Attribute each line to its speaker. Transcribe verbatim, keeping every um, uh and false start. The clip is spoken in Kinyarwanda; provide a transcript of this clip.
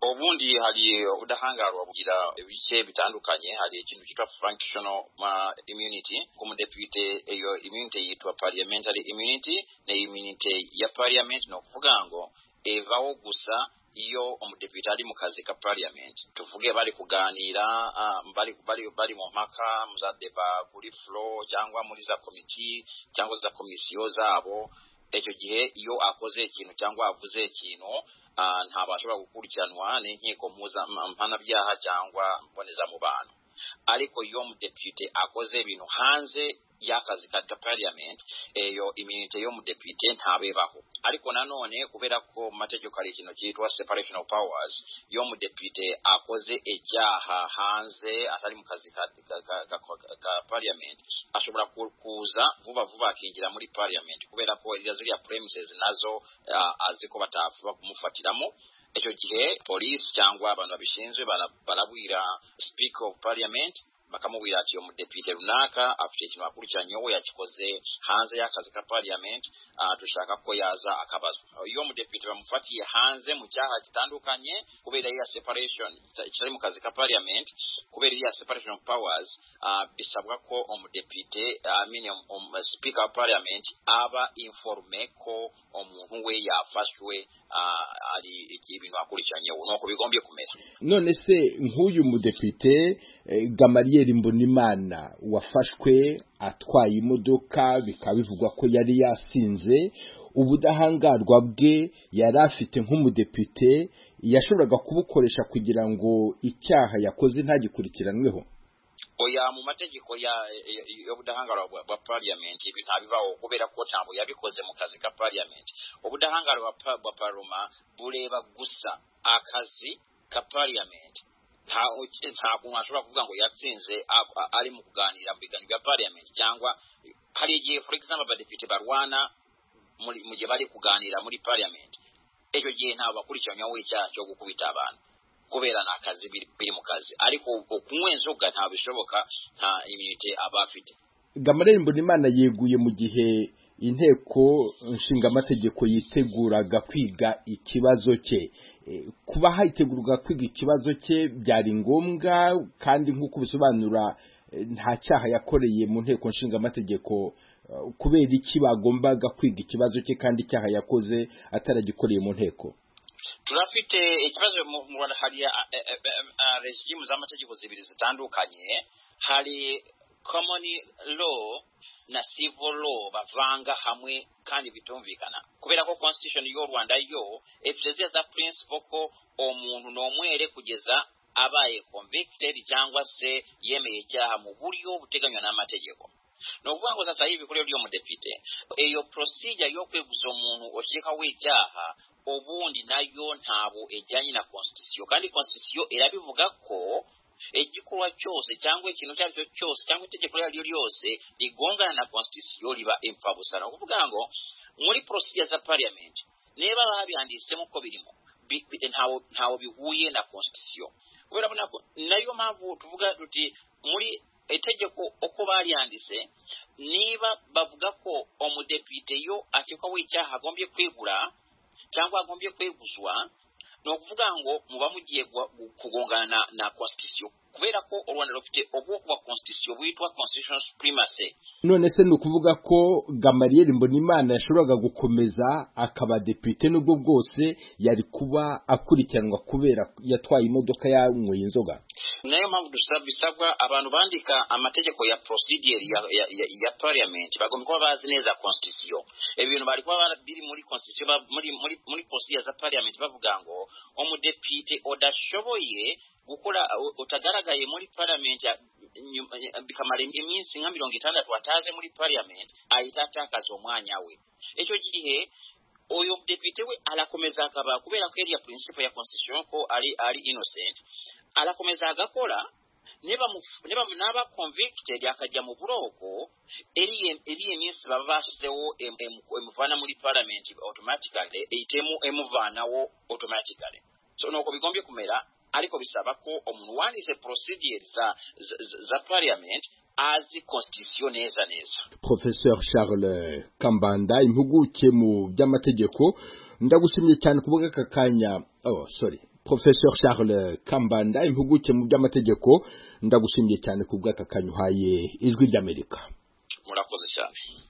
Speaker 1: Obundi hari udahangarwa bugira ibice bitandukanye, hari ikintu cyitwa functional immunity kumudepute, eyo immunity yitwa parliamentary immunity, na immunity ya parliament no kuvuga ngo evaho gusa iyo umudepute ari mu kazi ka parliament. Tuvuge bari kuganira uh, bari bari bari mu mpaka muza deba kuri floor cyangwa muri za committee cyangwa za komisiyo zabo, icyo gihe iyo akoze ikintu cyangwa avuze ikintu uh, ntabashobora gukurikiranwa n'inkiko mpuza mpanabyaha cyangwa mboneza mu bantu. Ariko iyo umudepute akoze ibintu hanze y'akazi ka parliament, eyo immunity yo mudepute ntabebaho. Ariko nanone kubera ko mategeko ari ikintu cyitwa separation of powers, yo mudepute akoze ejyaha hanze atari mu kazi ka, ka, ka, ka, ka parliament, ashobora kuza vuba vuba akinjira muri parliament kubera ko ziriya premises nazo uh, aziko batafuba kumufatiramo. Icyo gihe police cyangwa abantu babishinzwe barabwira speaker of parliament, bakamubwira ati yo mudepute runaka afite ikintu akurikiranye wowe yakikoze hanze y'akazi ka parliament, uh, dushaka ko yaza akabazwa. Iyo mudepute bamufatiye hanze mu cyaha kitandukanye kubera ya separation cyari mu kazi ka parliament, kubera ya separation of powers, uh, bisabwa ko umudepute I mean um, speaker of parliament aba informe ko umuntu we yafashwe uh, ari ibintu akurikiranye nuko bigombye kumera.
Speaker 2: None se nk'uyu mudepute eh, Gamaliel Mbonimana wafashwe atwaye imodoka bikaba bivugwa ko yari yasinze, ubudahangarwa bwe yari afite nk'umudepute yashoboraga kubukoresha kugira ngo icyaha yakoze ntagikurikiranweho?
Speaker 1: Oya, mu mategeko ya y'ubudahangarwa bwa parliament ibi ntabivaho kubera ko tambo yabikoze mu kazi ka parliament. Ubudahangarwa bwa paroma bureba gusa akazi ka parliament. Nta nta kunashobora kuvuga ngo yatsinze ari mu kuganira mu biganiro bya parliament, cyangwa hari igihe for example abadepite barwana muri mu gihe bari kuganira muri parliament, ejo gihe nta bakurikiranya w'icyaha cyo gukubita abantu kubera nakazi biri mu kazi. Ariko okunwenzoga nta bishoboka, nta immunity abafite.
Speaker 2: Gamaliel Mbonimana yeguye mu gihe inteko nshinga amategeko yiteguraga kwiga ikibazo cye. Kuba hayitegurwa kwiga ikibazo cye byari ngombwa, kandi nk'uko bisobanura nta cyaha yakoreye mu nteko nshinga amategeko, kubera iki bagombaga kwiga ikibazo cye kandi icyaha yakoze ataragikoreye mu nteko?
Speaker 1: Turafite ikibazo mu Rwanda hari regime z'amategeko zibiri zitandukanye, hari common law na civil law bavanga hamwe kandi bitumvikana kubera ko constitution y'u Rwanda yo eprezia za principle ko omuntu nomwere kugeza abaye convicted cyangwa se yemeye icyaha mu buryo buteganywa n'amategeko. No kuvuga ngo sasa hivi kuri yo mudepite eyo procedure yo kweguza umuntu oshika w'icyaha obundi nayo ntabo ejyanye na constitution, kandi constitution irabivuga ko igikorwa cyose cyangwa ikintu cyacyo cyose cyangwa itegeko ryo ryose rigongana na constitution riba impfabusa. No kuvuga ngo muri procedure za parliament neba babyanditsemo ko birimo ntawo ntawo bihuye na constitution, kubera ko nayo mpamvu tuvuga tuti muri itegeko uko baryanditse niba bavuga ko umudepite yo akekwa w'icyaha agombye kwigura cyangwa agombye kweguzwa, no kuvuga ngo muba mugiye kugongana na, na constitution kubera ko u Rwanda rufite ubwoko bwa constitution bwitwa constitutional supremacy.
Speaker 2: None se ni ukuvuga ko Gamaliel Mbonimana yashoboraga gukomeza akaba depite nubwo bwose yari kuba akurikiranwa kubera yatwaye imodoka yanyweye inzoga?
Speaker 1: Nayo mpamvu dusabwa abantu bandika amategeko ya procedure ya, ya, ya, ya parliament bagomba kuba bazi neza constitution. Ibintu bari kuba biri muri constitution muri muri muri procedure za parliament bavuga ngo umudepite odashoboye gukora utagaragaye muri parliament bikamara iminsi nka mirongo itandatu ataje muri parliament ayitatakaza umwanya we. Icyo gihe oyo deputy we alakomeza akaba kubera ko area principle ya constitution ko ari ari innocent, alakomeza agakora neba neba naba convicted akajya mu buroko eri eri iminsi babashizeho emuvana muri parliament automatically itemu emuvanawo automatically. So nuko bigombye kumera, ariko bisaba ko umuntu wanditse procedure za, za, za parliament azi constitution neza neza.
Speaker 2: Professeur Charles Kambanda, impuguke mu by'amategeko, ndagushimye cyane kuvuga kakanya. Oh sorry, Professeur Charles Kambanda impuguke mu by'amategeko ndagushimiye cyane ku bw'aka kanyuhaye ijwi ry'Amerika.
Speaker 1: Murakoze cyane.